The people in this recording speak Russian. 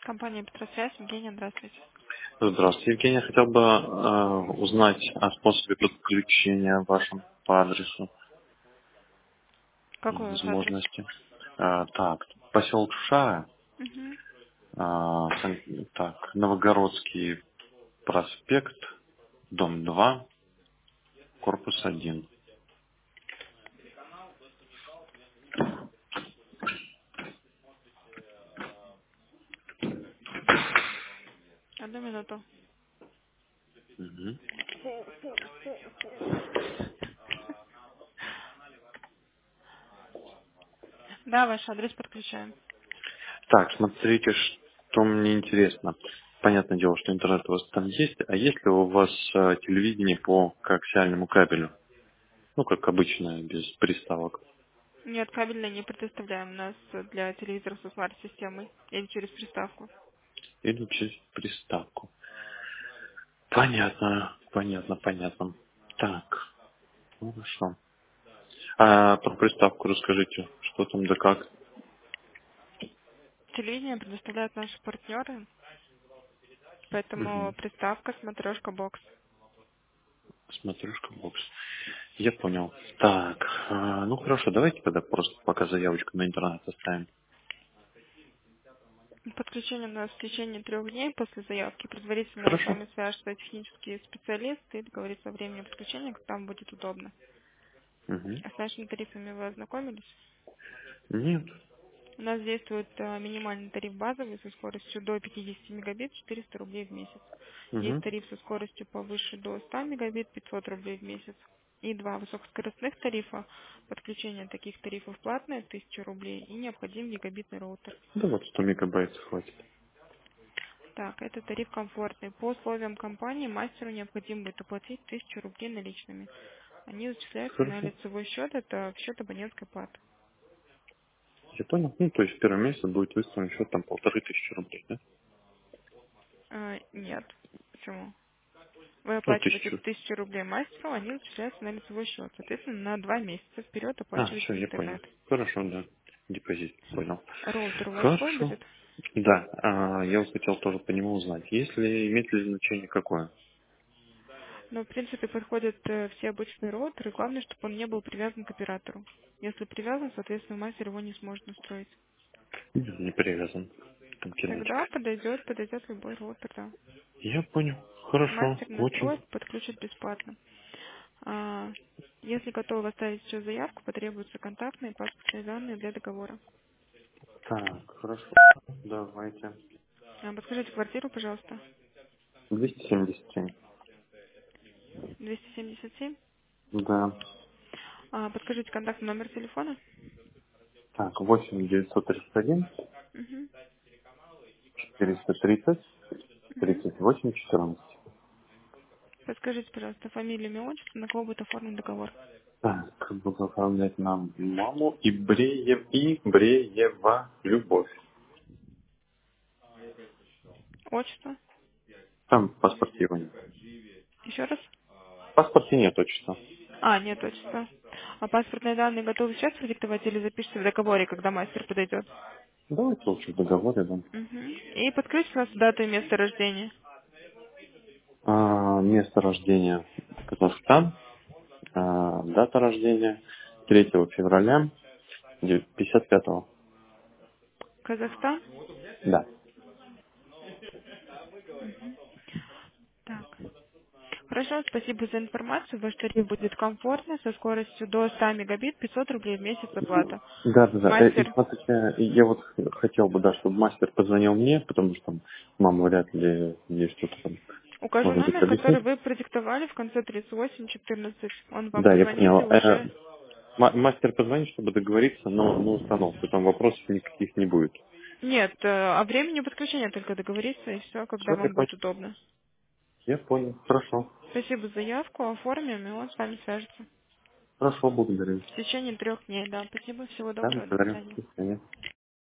Компания Петросвязь, Евгения, здравствуйте. Здравствуйте, Евгений. Я хотел бы узнать о способе подключения вашем по адресу и Какой у вас адрес? возможности. Так, поселок Шуша, Угу. так, Новогородский проспект, дом 2, корпус 1. Одну минуту. Мгм. Да, ваш адрес подключаем. Так, смотрите, что мне интересно. Понятное дело, что интернет у вас там есть, а есть ли у вас телевидение по коаксиальному кабелю? Ну, как обычно, без приставок. Нет, кабельный не предоставляем у нас для телевизора со смарт-системой или через приставку. Или через приставку. Понятно, понятно, понятно. Так, хорошо. А про приставку расскажите, что там да как. Телевидение предоставляют наши партнеры, поэтому Угу. приставка, смотрешка, бокс. Смотрюшка бокс. Я понял. Так, ну хорошо, давайте тогда просто пока заявочку на интернет оставим. Подключение у нас в течение 3 дней после заявки. Предварительно с Хорошо. вами свяжется технический специалист и договорится о времени подключения, когда вам будет удобно. Угу. А с нашими тарифами вы ознакомились? Нет. У нас действует минимальный тариф базовый со скоростью до 50 мегабит 400 рублей в месяц. Есть Угу. тариф со скоростью повыше до 100 мегабит 500 рублей в месяц. И два высокоскоростных тарифа. Подключение таких тарифов платное 1000 рублей и необходим гигабитный роутер. Да вот 100 мегабайт хватит. Так, это тариф комфортный. По условиям компании мастеру необходимо будет оплатить 1000 рублей наличными. Они зачисляются на Хорошо. лицевой счет, это в счет абонентской платы. Я понял. Ну, то есть в первом месяце будет выставлен счет там 1500 рублей, да? Нет. Почему? Вы Ну, оплачиваете 1000. 1000 рублей мастеру, они зачисляются на лицевой счет. Соответственно, на 2 месяца вперед Все, оплачиваете я понял. интернет. Хорошо, да. Депозит, понял. Роутер у вас свой Хорошо. будет? Да, я вот хотел тоже по нему узнать, имеет ли значение какое? Но, в принципе, подходят все обычные роутеры. Главное, чтобы он не был привязан к оператору. Если привязан, соответственно, мастер его не сможет настроить. Не привязан к Тогда интернетику. подойдет любой роутер, да. Я понял. Хорошо, Мастер очень. настроит, подключит бесплатно. А, Если готовы оставить сейчас заявку, потребуются контактные и паспортные данные для договора. Так, хорошо. Давайте. Подскажите квартиру, пожалуйста. 277. 277. Да. Подскажите контактный номер телефона. Так, 8931 Угу. 430 Угу. 38 14. Подскажите, пожалуйста, фамилию, имя, отчество, на кого будет оформлен договор. Так, буду оформлять нам маму Ибреева Любовь. Отчество. Там в паспорте его нет. Еще раз. В паспорте нет отчества. Нет отчества. А паспортные данные готовы сейчас продиктовать или запишите в договоре, когда мастер подойдет? Давайте лучше в договоре, да. Угу. И подкрыть просто дату и место рождения. Место рождения Казахстан, дата рождения 3 февраля 55-го. Казахстан. Да. Так. Хорошо, спасибо за информацию. Ваш тариф будет комфортный, со скоростью до 100 мегабит, 500 рублей в месяц оплата. Да, да, да. И Мастер, смотрите, я вот хотел бы, да, чтобы мастер позвонил мне, потому что там мама вряд ли ей что-то там укажу можно будет номер, который объяснить. вы продиктовали в конце 3814. Он вам Да, я позвонит и понял. уже... Мастер позвонит, чтобы договориться на установку. Там вопросов никаких не будет. Нет, о времени подключения только договориться, и все, когда Все, я вам понял. будет удобно. Я понял. Хорошо. Спасибо за заявку, оформим, и он с вами свяжется. Хорошо, благодарю. В течение 3 дней, да. Спасибо, всего Да, доброго, до благодарю. свидания. До свидания.